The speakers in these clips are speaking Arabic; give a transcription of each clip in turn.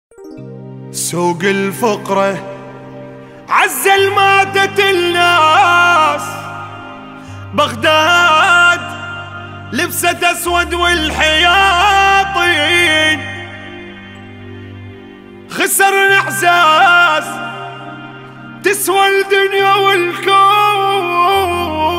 سوق الفقرة عزل ماتت الناس، بغداد لبست اسود والحياطين، خسر الاعزاز تسوى الدنيا والكون،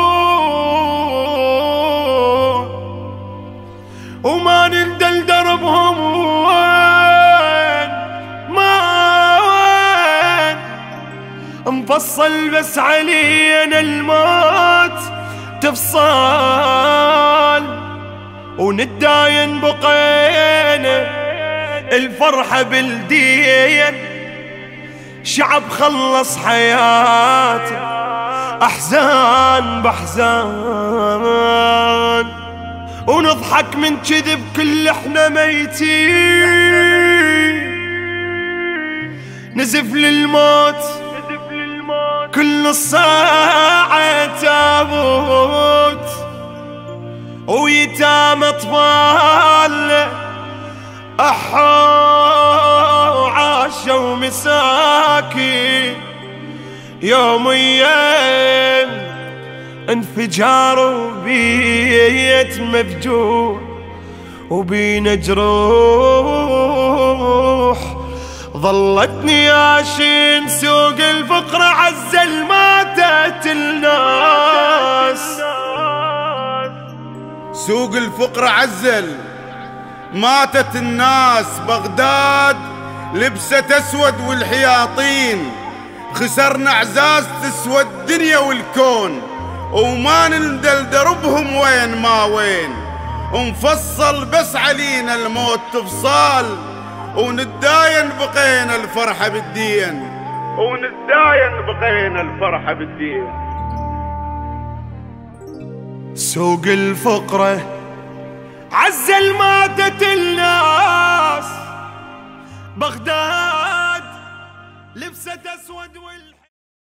وما ندل دربهم وين ما وين، مفصل بس علينا الموت تفصال، ونداين بقينا الفرحة بالدين، شعب خلص حياته أحزان بأحزان، ونضحك من كذب كل احنا ميتين، نزف للموت كل نص ساعة تابوت، ويتام أطفال أحوا عاشوا مساكين، يوميا انفجار وبيت مفجوع وبينا جروح، ظلتني عاشين سوق الفقر عزل ماتت الناس، سوق الفقر عزل ماتت الناس، بغداد لبست اسود والحياطين، خسرنا اعزاز تسوى الدنيا والكون، وما نندل دربهم وين ما وين، ومفصل بس علينا الموت تفصال، ونداين بقينا الفرحة بالدين، سوق الفقرة عزل ماتت الناس، بغداد لبست اسود